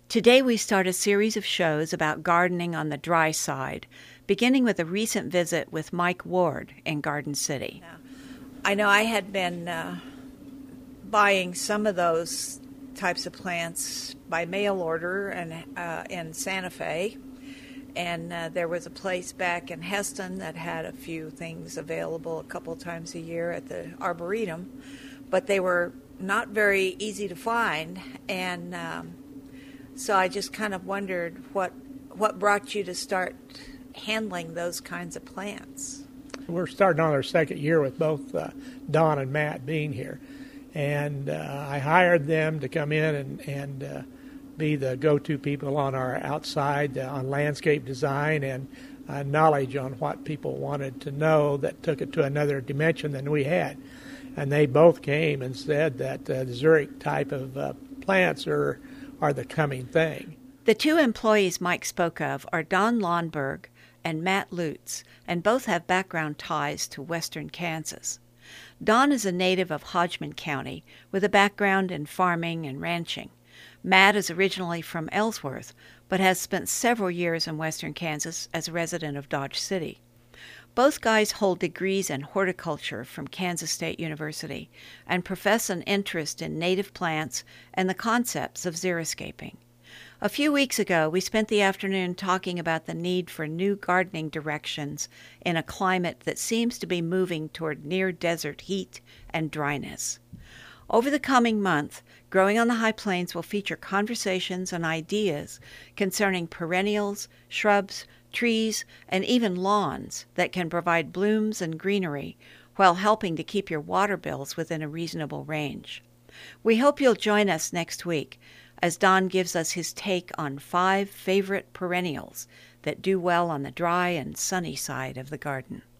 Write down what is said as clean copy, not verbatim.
Today we start a series of shows about gardening on the dry side, beginning with a recent visit with Mike Ward in Garden City. I know I had been buying some of those types of plants by mail order and in Santa Fe, and there was a place back in Heston that had a few things available a couple times a year at the Arboretum, but they were not very easy to find, and so I just kind of wondered what brought you to start handling those kinds of plants. We're starting on our second year with both Don and Matt being here. And I hired them to come in and be the go-to people on our outside, on landscape design and knowledge on what people wanted to know that took it to another dimension than we had. And they both came and said that the Zurich type of plants are the coming thing. The two employees Mike spoke of are Don Lawnberg and Matt Lutz, and both have background ties to western Kansas. Don is a native of Hodgman County with a background in farming and ranching. Matt is originally from Ellsworth, but has spent several years in western Kansas as a resident of Dodge City. Both guys hold degrees in horticulture from Kansas State University and profess an interest in native plants and the concepts of xeriscaping. A few weeks ago, we spent the afternoon talking about the need for new gardening directions in a climate that seems to be moving toward near-desert heat and dryness. Over the coming month, Growing on the High Plains will feature conversations and ideas concerning perennials, shrubs, trees, and even lawns that can provide blooms and greenery while helping to keep your water bills within a reasonable range. We hope you'll join us next week as Don gives us his take on 5 favorite perennials that do well on the dry and sunny side of the garden.